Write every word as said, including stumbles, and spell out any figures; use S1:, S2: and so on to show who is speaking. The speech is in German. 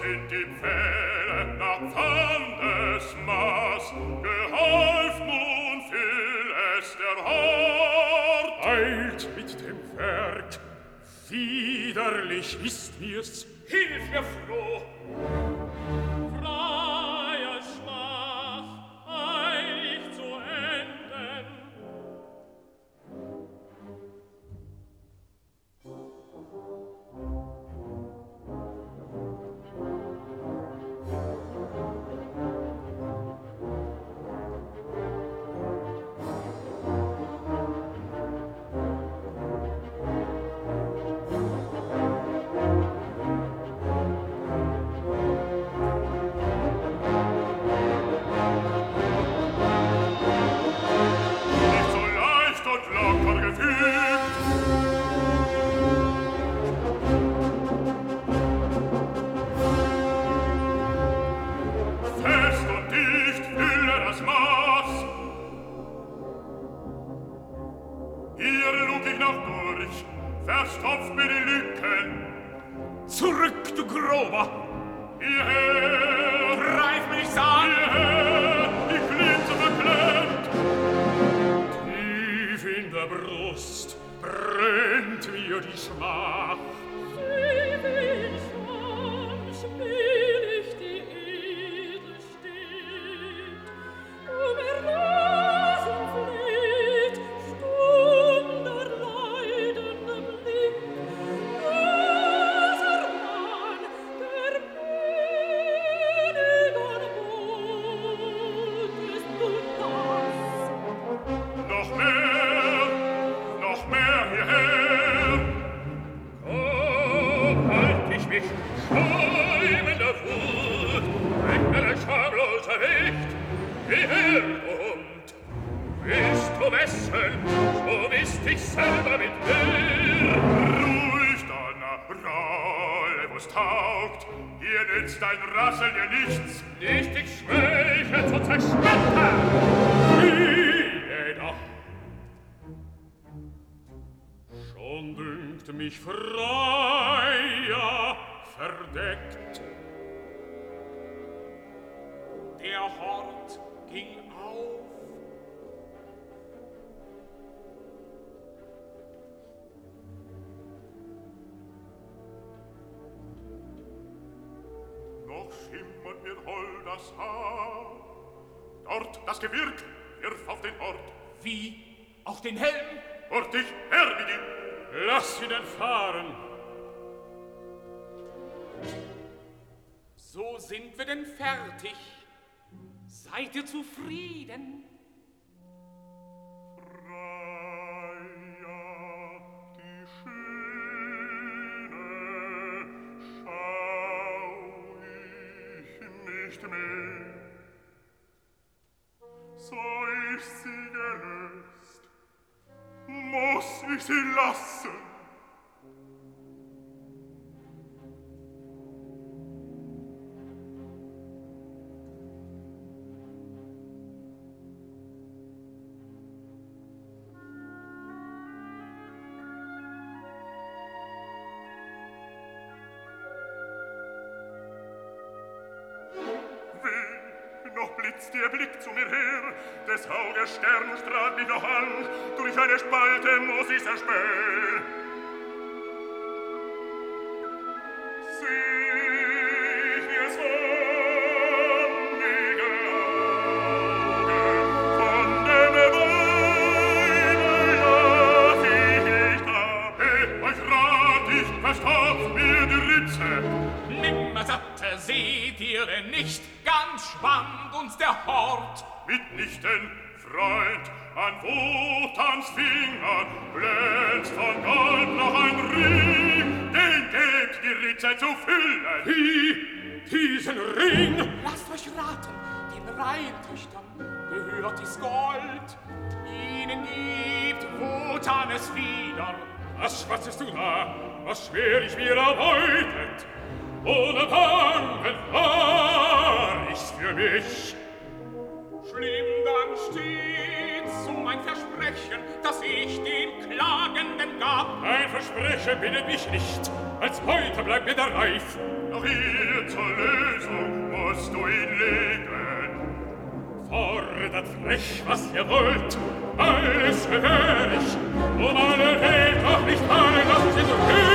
S1: sind die Pfähle nach Pfandesmaß, geholf nun fühl es der Hort.
S2: Eilt mit dem Werk, widerlich ist mir's, hilf mir froh.
S3: Freier Schlaf, eilig zu enden.
S1: Verstopft mir die Lücken.
S2: Zurück, du Grober!
S1: Hierher!
S2: Greif mich nicht an!
S1: Hierher! Die Flinte verklemmt!
S2: Tief in der Brust brennt mir die Schmach.
S3: Wie will schon spiel ich die edel steht, um erlosen flieht, stumm der leidende Blick, loser Mann, der König an Mut, bist du das?
S1: Noch mehr, noch mehr hierher!
S2: Komm, halt ich mich, schäumender Wut, wenn mir ein schamloser Wicht hierher kommt. Willst du messen, so wisst ich selber mit mir.
S1: Ruhig, Donner, rolle, wo's taugt. Hier nützt dein Rasseln dir nichts.
S2: Nicht ich schwäche zu zerschmettern. Fliehe doch! Schon dünkt mich freier verdeckt. Der Hort ging auf.
S1: Noch schimmert mir hold das Haar. Dort das Gewirk, wirf auf den Ort.
S2: Wie? Auf den Helm?
S1: Hurtig, her mit ihm!
S2: Lass ihn entfahren. So sind wir denn fertig. Seid ihr zufrieden?
S1: Freier, die Schöne schau ich nicht mehr. So ich sie gelöst, muss ich sie lassen. Der Blick zu mir her, des Auges Stern strahlt mich noch an, durch eine Spalte muss ich's erspähen. Seh ich ihr sonnige Auge, von dem Weibe lass ich nicht ab. Hey, euch rat ich, verstopft mir die Ritze.
S2: Nimmersatte, seht ihr denn nicht? Ganz schwand uns der Hort.
S1: Mitnichten, Freund, an Wotans Finger glänzt von Gold noch ein Ring, den gebt die Ritze zu füllen.
S2: Wie? Diesen Ring?
S3: Lasst euch raten, den Reihentöchtern gehört dies Gold. Ihnen gibt Wotan es wieder.
S2: Was schwatzest du da? Was schwer ich mir erbeutet? Ohne Bangen war ich's für mich.
S3: Schlimm dann steht's um ein Versprechen, das ich den Klagenden gab.
S2: Ein Versprechen bindet mich nicht, als heute bleibt mir der Reif.
S1: Doch ihr zur Sprech, was ihr wollt, alles gehör ich. Um alle Welt, doch nicht alle, lassen Sie so hören.